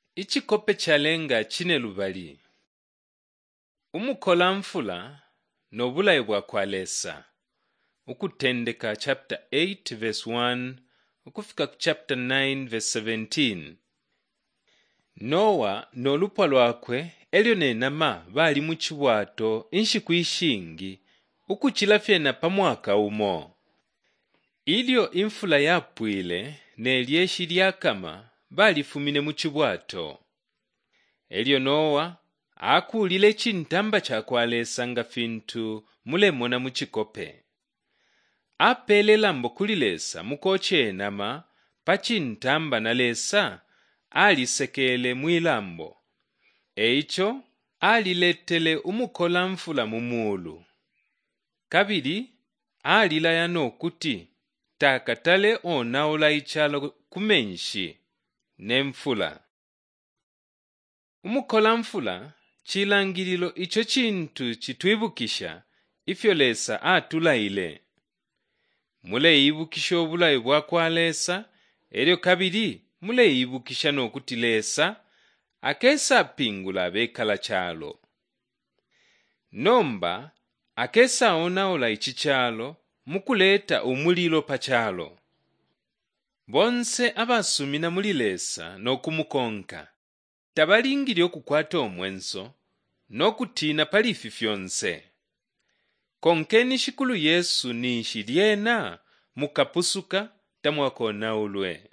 Ichikope chalenga chine lubali. Umukhola mfula nobulayi bwakwalesa. Ukutendeka chapter 8 verse 1 ukufika chapter 9 verse 17. Nowa nolupwa lwakwe elyo nenama bali muchibwato inshiku ishingi ukuchilafyena pamwaka umo. Ilyo imfula yapwile nelyeshi lyakama balifumine muchibwato. Elyo Nowa akulile chintamba chakwalesa nga fintu mulemona muchikope. Apelela mbokulilesa mukoche pachintamba nalesa alisekele mwilambo. Eicho aliletele umukhola mfula mumulu. Kabili alilaya nokuti takatale onaola ichalo kumenshi nemfula. Umukhola mfula chilangililo icho chintu chitwibukisha ifyolesa atulaile. Mule ibukisha obulayi bwakwalesa elyo kabili mule ibukisha nokuti lesa akesa pingula bekala chalo. Nomba akesa onaola ichichalo mukuleta umulilo pachalo. Bonse abasumina mulilesa nokumukonka. Tabalingili okukwata omwenso nokutina palifi fyonse. Konkeni shikulu Yesu ni shilyena mukapusuka tamwakona ulwe.